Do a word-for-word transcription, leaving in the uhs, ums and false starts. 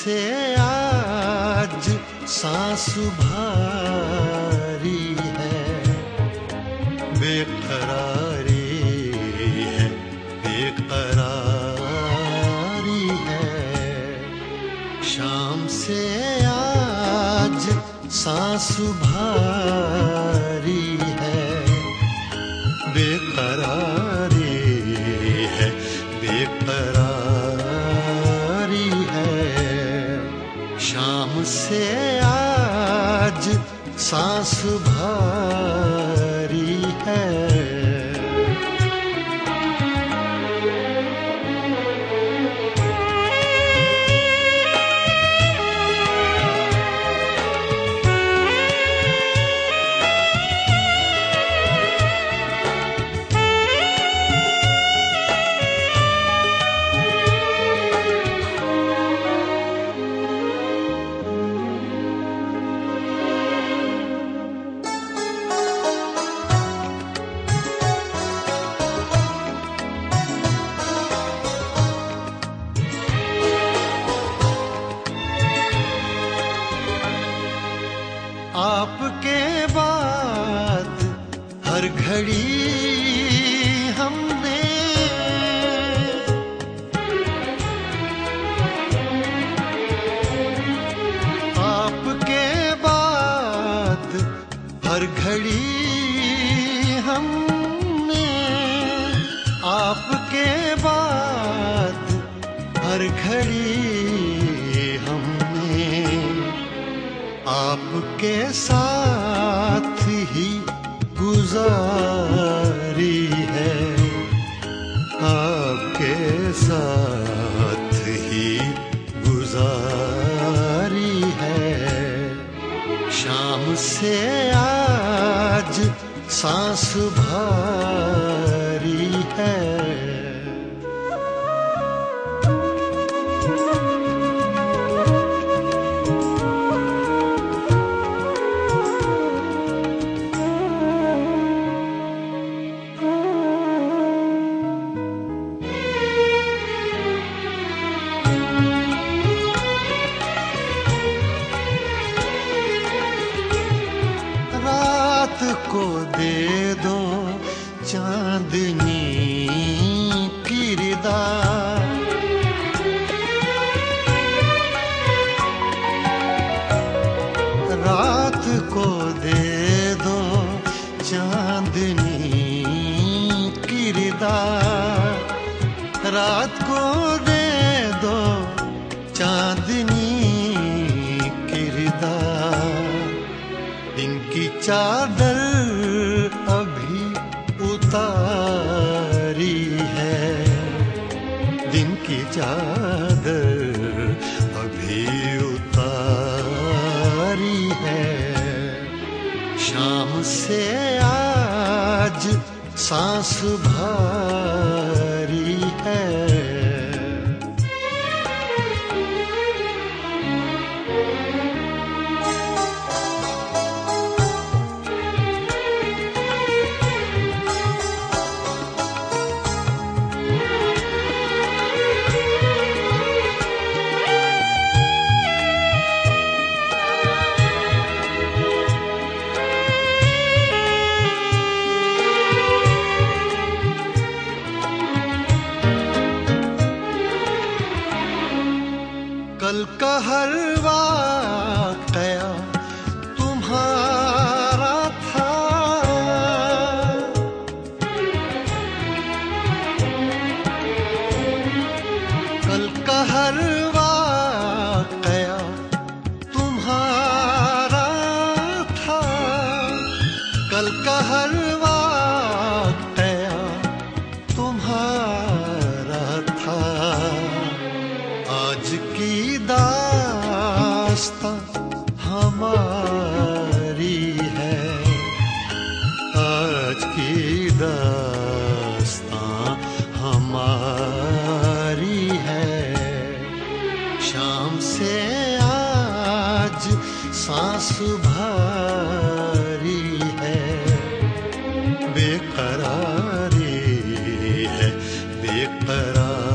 से आज सांस भारी है, बेकरारी है, बेकरारी है। शाम से आज सांस भारी है, बेकरारी है, बेकरारी है। शाम से आज सांस भारी है। आपके बाद हर घड़ी हमने आपके बाद हर घड़ी हमने आपके बाद हर घड़ी हमने आपके साथ ही गुजारी है, आपके साथ ही गुजारी है। शाम से आज सांस भारी है। रात को दे दो चांदनी किरदार, रात को दे दो चांदनी किरदार, रात को दे दो चांदनी किरदार। दिन की चादर अभी उतारी है, दिन की चादर अभी उतारी है। शाम से आज सांस भारी है। कल का हर वाक़या तुम्हारा था, कल का हर वाक़या तुम्हारा था, कल का हर वाक़या तुम्हारा था। आज की दास्तां हमारी है, आज की दास्तां हमारी है। शाम से आज सांस भारी है, बेकरारी है, बेकरारी